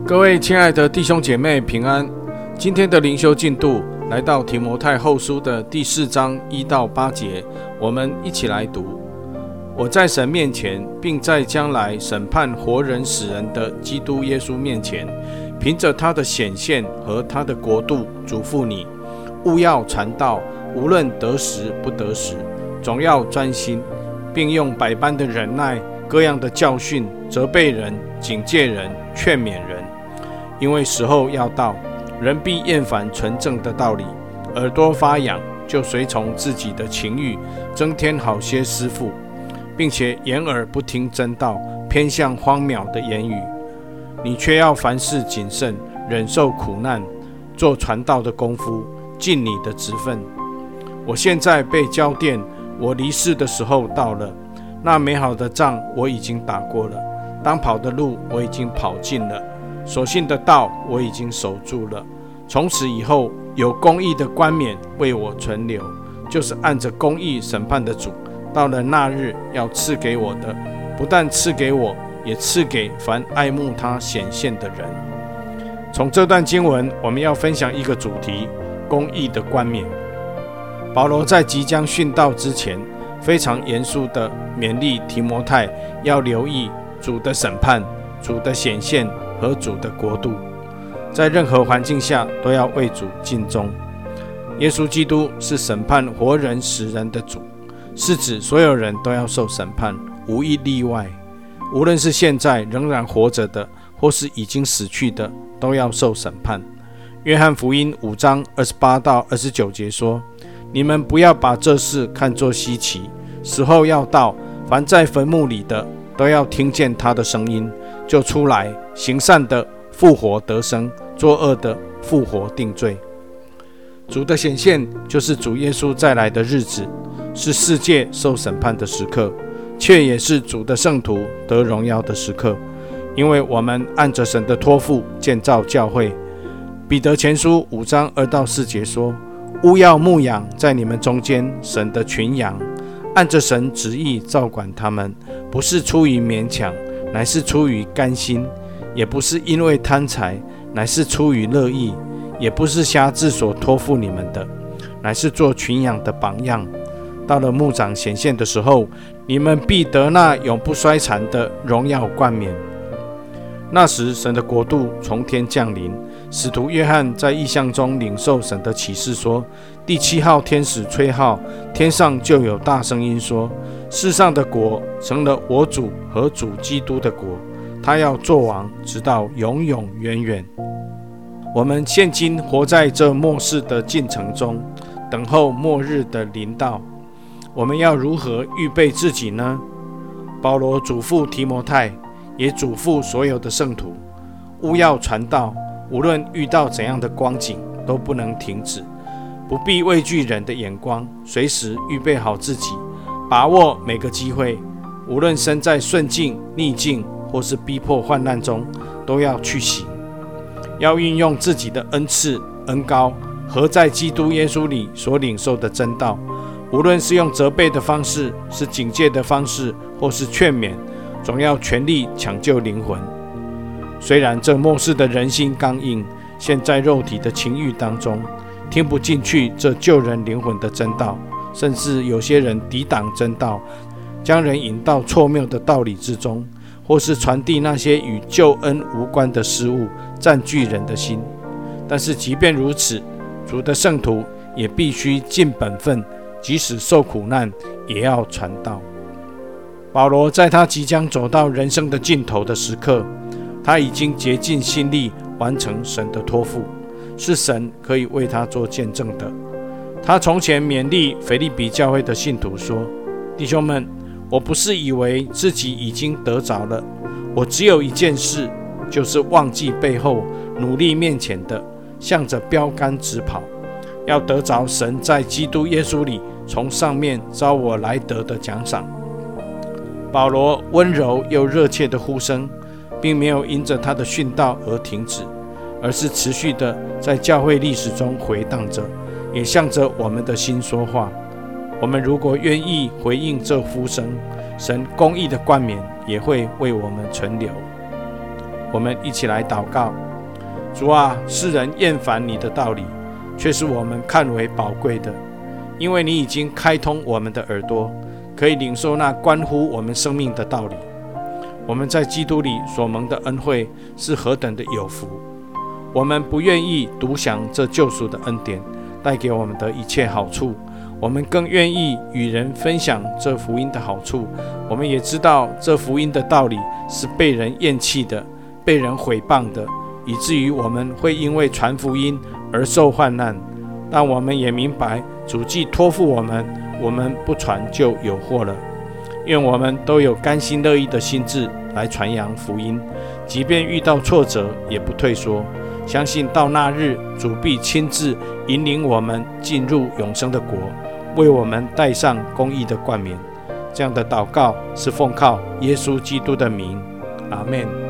各位亲爱的弟兄姐妹平安，今天的灵修进度来到提摩太后书的第4章1到8节，我们一起来读。我在神面前，并在将来审判活人死人的基督耶稣面前，凭着他的显现和他的国度，嘱咐你，务要传道，无论得时不得时，总要专心，并用百般的忍耐，各样的教训，责备人，警戒人，劝勉人。因为时候要到，人必厌烦纯正的道理，耳朵发痒，就随从自己的情欲，增添好些师傅，并且掩耳不听真道，偏向荒渺的言语。你却要凡事谨慎，忍受苦难，做传道的功夫，尽你的职分。我现在被交奠，我离世的时候到了。那美好的仗我已经打过了，当跑的路我已经跑尽了，所信的道我已经守住了。从此以后，有公义的冠冕为我存留，就是按着公义审判的主，到了那日要赐给我的，不但赐给我，也赐给凡爱慕他显现的人。从这段经文，我们要分享一个主题：公义的冠冕。保罗在即将殉道之前，非常严肃地勉励提摩太要留意主的审判、主的显现和主的国度，在任何环境下都要为主尽忠。耶稣基督是审判活人死人的主，是指所有人都要受审判，无一例外。无论是现在仍然活着的，或是已经死去的，都要受审判。约翰福音5章28到29节说，你们不要把这事看作稀奇，时候要到，凡在坟墓里的都要听见他的声音，就出来，行善的复活得生，作恶的复活定罪。主的显现就是主耶稣再来的日子，是世界受审判的时刻，却也是主的圣徒得荣耀的时刻，因为我们按着神的托付建造教会。彼得前书5章2到4节说，务要牧养在你们中间神的群羊，按着神旨意照管他们，不是出于勉强，乃是出于甘心，也不是因为贪财，乃是出于乐意，也不是瞎自所托付你们的，乃是做群羊的榜样。到了牧长显现的时候，你们必得那永不衰残的荣耀冠冕。那时神的国度从天降临，使徒约翰在异象中领受神的启示说，第7号天使吹号，天上就有大声音说，世上的国成了我主和主基督的国，他要作王，直到永永远远。我们现今活在这末世的进程中，等候末日的临到。我们要如何预备自己呢？保罗嘱咐提摩太，也嘱咐所有的圣徒，务要传道，无论遇到怎样的光景，都不能停止，不必畏惧人的眼光，随时预备好自己，把握每个机会，无论身在顺境、逆境，或是逼迫患难中，都要去行。要运用自己的恩赐、恩膏和在基督耶稣里所领受的真道，无论是用责备的方式，是警戒的方式，或是劝勉，总要全力抢救灵魂。虽然这末世的人心刚硬，陷在肉体的情欲当中，听不进去这救人灵魂的真道，甚至有些人抵挡真道，将人引到错谬的道理之中，或是传递那些与救恩无关的事物，占据人的心。但是即便如此，主的圣徒也必须尽本分，即使受苦难，也要传道。保罗在他即将走到人生的尽头的时刻，他已经竭尽心力完成神的托付，是神可以为他做见证的。他从前勉励腓立比教会的信徒说，弟兄们，我不是以为自己已经得着了，我只有一件事，就是忘记背后，努力面前的，向着标杆直跑，要得着神在基督耶稣里从上面召我来得的奖赏。保罗温柔又热切的呼声，并没有因着他的殉道而停止，而是持续的在教会历史中回荡着，也向着我们的心说话。我们如果愿意回应这呼声，神公义的冠冕也会为我们存留。 我们一起来祷告。主啊，世人厌烦你的道理，却是我们看为宝贵的，因为你已经开通我们的耳朵，可以领受那关乎我们生命的道理。我们在基督里所蒙的恩惠是何等的有福，我们不愿意独享这救赎的恩典带给我们的一切好处，我们更愿意与人分享这福音的好处。我们也知道这福音的道理是被人厌弃的，被人毁谤的，以至于我们会因为传福音而受患难。但我们也明白，主既托付我们，我们不传就有祸了。愿我们都有甘心乐意的心志来传扬福音，即便遇到挫折也不退缩，相信到那日，主必亲自引领我们进入永生的国，为我们戴上公义的冠冕。这样的祷告是奉靠耶稣基督的名，阿们。